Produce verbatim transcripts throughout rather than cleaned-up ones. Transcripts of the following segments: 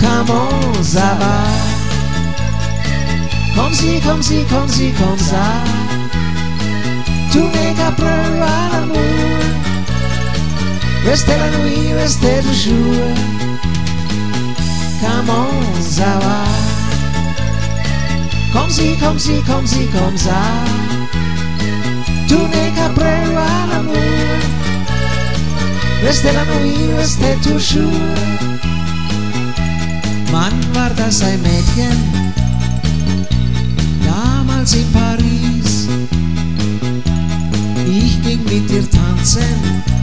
Comment ça va? Comme si, comme si, comme si, comme ça. Tu n'es qu'après à l'amour. Restez la nuit, restez le jour. Comment ça va? Comme si, comme si, comme si, comme ça. Tu n'es qu'après à l'amour. Restez la nuit, restez toujours. Wann war das ein Mädchen? Damals in Paris. Ich ging mit ihr tanzen.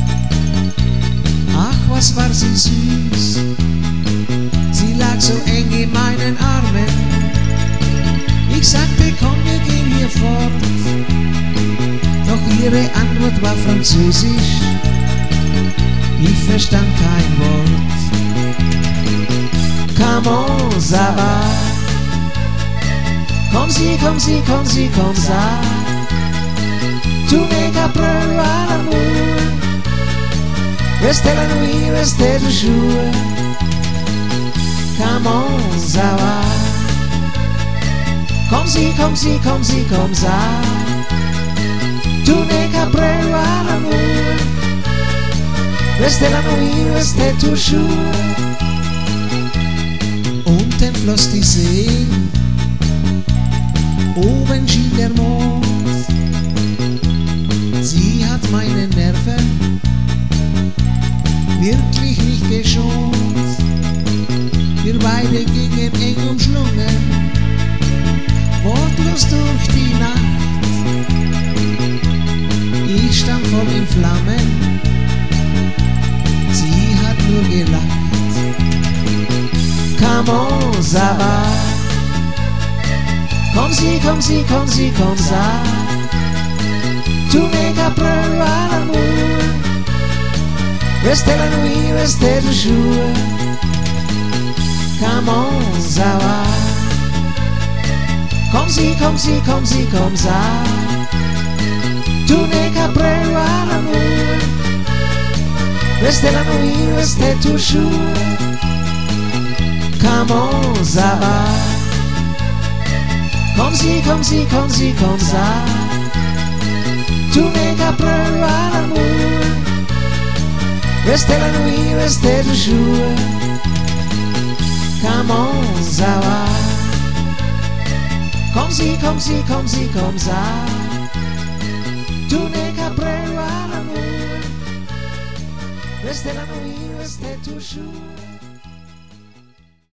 Ach, was war sie süß. Sie lag so eng in meinen Armen. Ich sagte, komm, wir gehen hier fort. Doch ihre Antwort war französisch. Ich verstand kein Wort. Comment ça va? Comme si, comme si, comme si, comme ça. Tu n'es qu'après à l'amour. Restez la nuit, restez le jour. Comment ça va? Comme si, comme si, comme si, comme ça. Tu n'es qu'après à l'amour. Restez la nuit, restez toujours. Unten floss die See, oben schien der Mond. Sie hat meine Nerven wirklich nicht geschont. Wir beide gingen eng umschlungen, wortlos durch die Nacht. Ich stand voll in Flammen, sie hat nur gelacht. Comment ça va? Comme si, comme si, comme si, comme ça. Tu n'es qu'après à l'amour. Restez la nuit, restez le jour. Comment ça va? Comme si, comme si, comme si, comme ça. Tu n'es qu'après à l'amour. Restez la nuit, restez toujours. Comment ça va? Comme si, comme si, comme si, comme ça. Tu n'es qu'après à l'amour. Restez la nuit, restez le jour. Comment ça va? Comme si, comme si, comme si, comme ça. Tu n'es qu'après à l'amour. Restez la nuit, restez toujours.